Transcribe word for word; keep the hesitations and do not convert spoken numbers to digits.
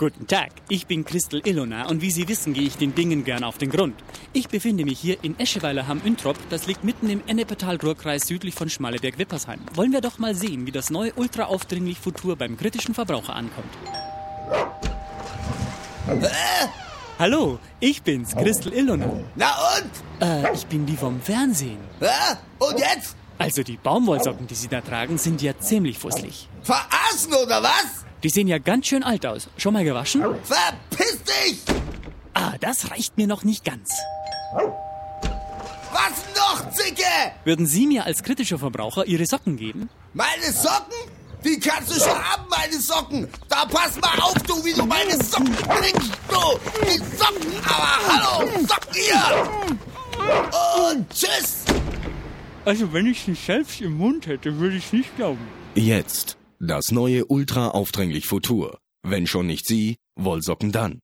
Guten Tag, ich bin Christel Ilona und wie Sie wissen, gehe ich den Dingen gern auf den Grund. Ich befinde mich hier in Escheweiler am Üntrop, das liegt mitten im Ennepetal-Ruhr-Kreis südlich von Schmalleberg-Wippersheim. Wollen wir doch mal sehen, wie das neue ultra-aufdringlich Futur beim kritischen Verbraucher ankommt. Äh? Hallo, ich bin's, Christel Ilona. Na und? Äh, ich bin die vom Fernsehen. Äh? Und jetzt? Also die Baumwollsocken, die Sie da tragen, sind ja ziemlich fusselig. Verarschen oder was? Die sehen ja ganz schön alt aus. Schon mal gewaschen? Verpiss dich! Ah, das reicht mir noch nicht ganz. Was noch, Zicke? Würden Sie mir als kritischer Verbraucher Ihre Socken geben? Meine Socken? Die kannst du schon haben, meine Socken. Da pass mal auf, du, wie du meine Socken kriegst, du. Die Socken, aber hallo, Socken hier. Und tschüss. Also wenn ich sie selbst im Mund hätte, würde ich nicht glauben. Jetzt das neue ultra-aufdringlich Futur. Wenn schon nicht Sie, Wollsocken dann.